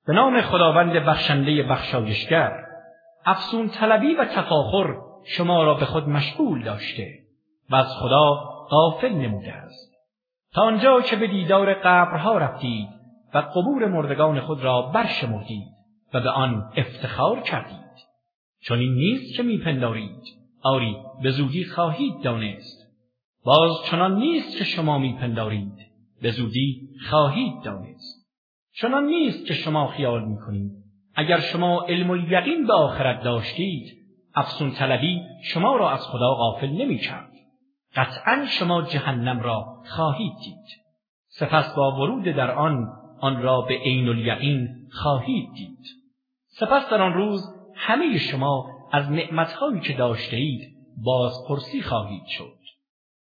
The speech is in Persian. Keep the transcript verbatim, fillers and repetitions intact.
به نام خداوند بخشنده بخشایشگر. افسون طلبی و تفاخر شما را به خود مشغول داشته و از خدا غافل نموده است، تا آنجا که به دیدار قبرها رفتید و قبور مردگان خود را برشمردید و به آن افتخار کردید. چون این نیست که میپندارید، آری به زودی خواهید دانست. باز چنان نیست که شما میپندارید، به زودی خواهید دانست. چنان نیست که شما خیال میکنید اگر شما علم الیقین به آخرت داشتید، افسون طلبی شما را از خدا غافل نمیکرد. قطعا شما جهنم را خواهید دید. سپس با ورود در آن آن را به عین الیقین خواهید دید. سپس در آن روز همه شما از نعمتهایی که داشته اید بازپرسی خواهید شد.